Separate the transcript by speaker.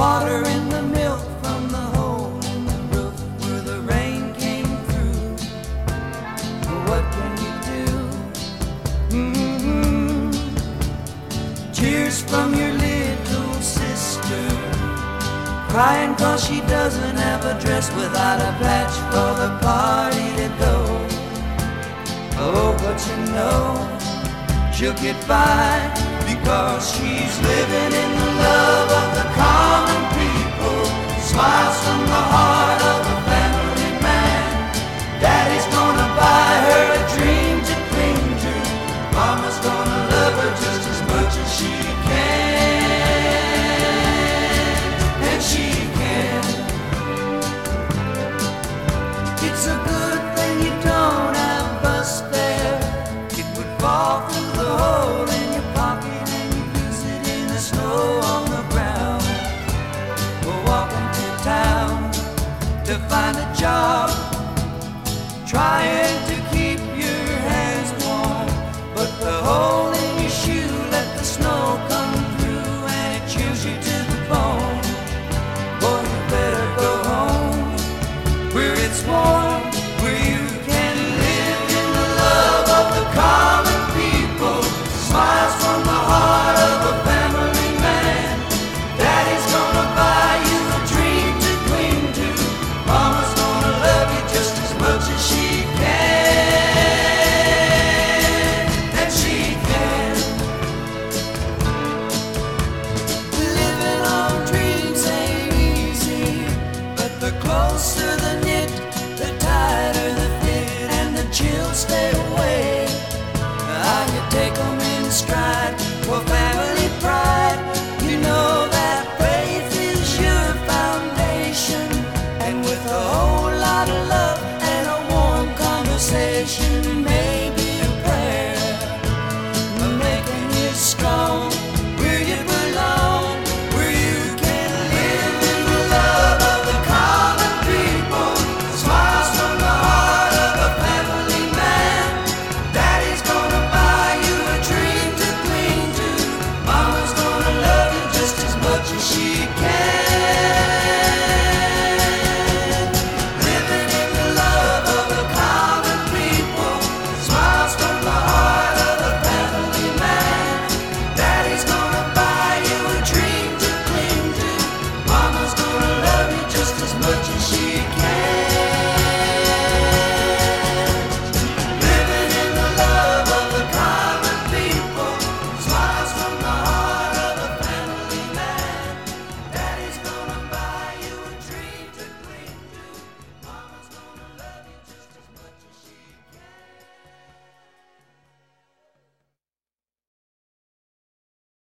Speaker 1: water in the milk from the hole in the roof where the rain came through. But what can you do? Tears from your little sister, crying 'cause she doesn't have a dress without a patch for the party to go. Oh, but you know she'll get by because she's living in the love of the car.